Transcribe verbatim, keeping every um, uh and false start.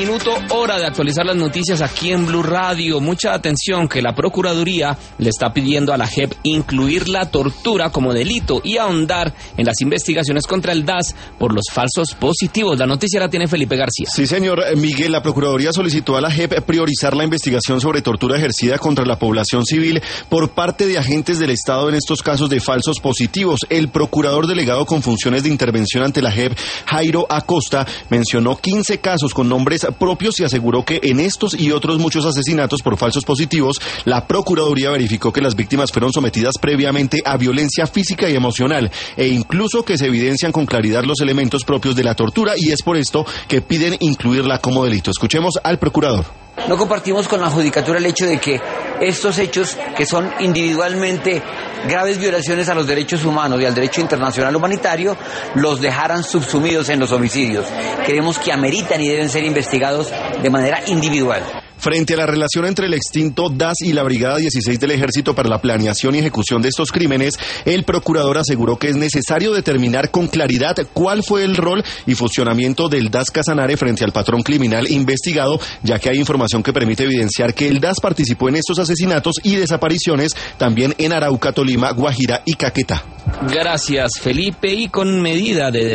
Minuto, hora de actualizar las noticias aquí en Blue Radio. Mucha atención que la Procuraduría le está pidiendo a la J E P incluir la tortura como delito y ahondar en las investigaciones contra el D A S por los falsos positivos. La noticia la tiene Felipe García. Sí, señor Miguel, la Procuraduría solicitó a la J E P priorizar la investigación sobre tortura ejercida contra la población civil por parte de agentes del Estado en estos casos de falsos positivos. El procurador delegado con funciones de intervención ante la J E P, Jairo Acosta, mencionó quince casos con nombres propios y aseguró que en estos y otros muchos asesinatos por falsos positivos, la Procuraduría verificó que las víctimas fueron sometidas previamente a violencia física y emocional e incluso que se evidencian con claridad los elementos propios de la tortura y es por esto que piden incluirla como delito. Escuchemos al procurador. No compartimos con la judicatura el hecho de que estos hechos, que son individualmente graves violaciones a los derechos humanos y al derecho internacional humanitario, los dejaran subsumidos en los homicidios. Creemos que ameritan y deben ser investigados de manera individual. Frente a la relación entre el extinto D A S y la Brigada dieciséis del Ejército para la planeación y ejecución de estos crímenes, el procurador aseguró que es necesario determinar con claridad cuál fue el rol y funcionamiento del D A S Casanare frente al patrón criminal investigado, ya que hay información que permite evidenciar que el D A S participó en estos asesinatos y desapariciones también en Arauca, Tolima, Guajira y Caquetá. Gracias, Felipe, y con medida de